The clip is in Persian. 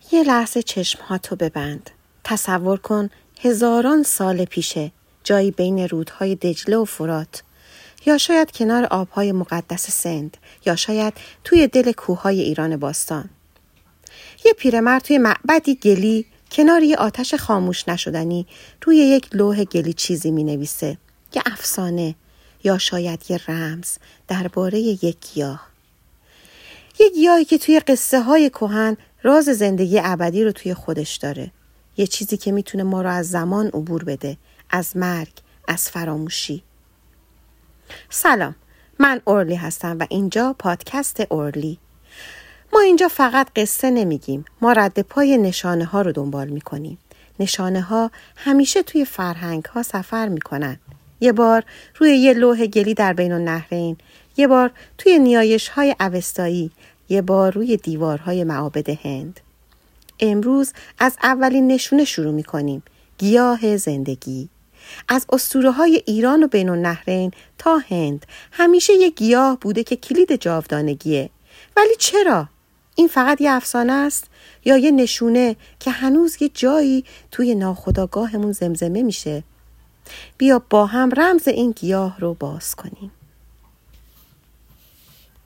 یه لحظه چشمهاتو ببند. تصور کن 1000 سال پیشه، جایی بین رودهای دجله و فرات، یا شاید کنار آبهای مقدس سند، یا شاید توی دل کوههای ایران باستان. یه پیرمرد توی معبدی گلی کنار یه آتش خاموش نشدنی روی یک لوح گلی چیزی می‌نویسه، یه افسانه یا شاید یه رمز درباره یک گیاه. یه گیاهی که توی قصه های کهن راز زندگی ابدی رو توی خودش داره. یه چیزی که میتونه ما رو از زمان عبور بده، از مرگ، از فراموشی. سلام، من اورلی هستم و اینجا پادکست اورلی. ما اینجا فقط قصه نمیگیم، ما رد پای نشانه ها رو دنبال میکنیم. نشانه ها همیشه توی فرهنگ ها سفر میکنن. یه بار روی یه لوح گلی در بین النهرین، یه بار توی نیایش های اوستایی، یه بار روی دیوارهای معابد هند. امروز از اولین نشونه شروع میکنیم، گیاه زندگی. از اسطوره‌های ایران و بین النهرین تا هند همیشه یه گیاه بوده که کلید جاودانگیه. ولی چرا؟ این فقط یه افسانه است یا یه نشونه که هنوز یه جایی توی ناخودآگاهمون زمزمه میشه؟ بیا با هم رمز این گیاه رو باز کنیم.